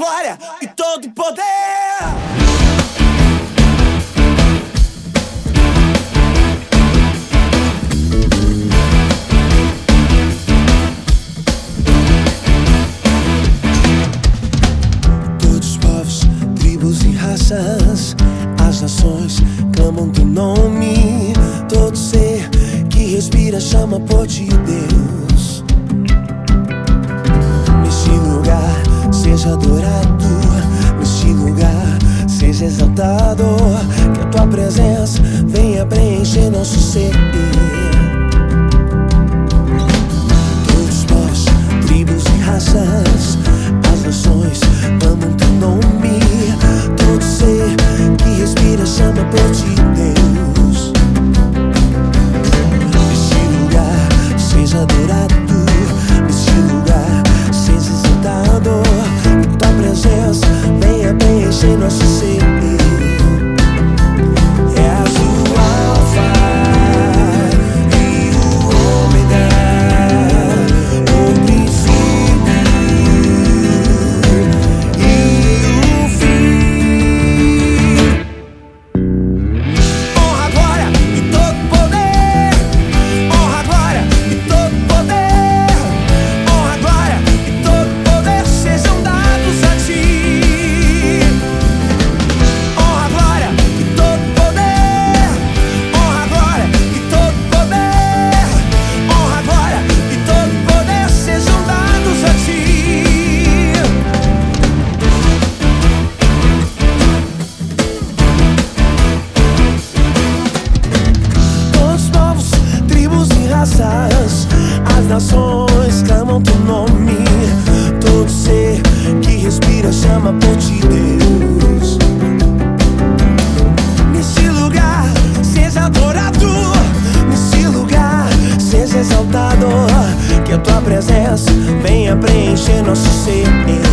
glória e todo poder. Todos os povos, tribos e raças, as nações clamam teu nome. Todo ser que respira chama por ti, Deus. Neste lugar seja adorado, neste lugar seja exaltado, que a tua presença venha preencher nosso ser. Todos os povos, tribos e raças, as nações clamam teu nome. Todo ser que respira chama por ti, Deus. Neste lugar seja adorado, neste lugar seja exaltado, que tua presença venha preencher nosso ser. És o Alfa e o Ômega, o princípio e o fim. Honra, glória e todo poder. Honra, glória e todo poder. Honra, glória e todo poder sejam dados a ti. Honra, glória e todo poder. Honra, glória e todo poder. Honra, glória e todo poder sejam dados a ti. Todos os povos, tribos e raças, as nações clamam teu nome. Todo ser que respira chama por ti, Deus. Nesse lugar seja adorado, nesse lugar seja exaltado, que a tua presença venha preencher nosso ser.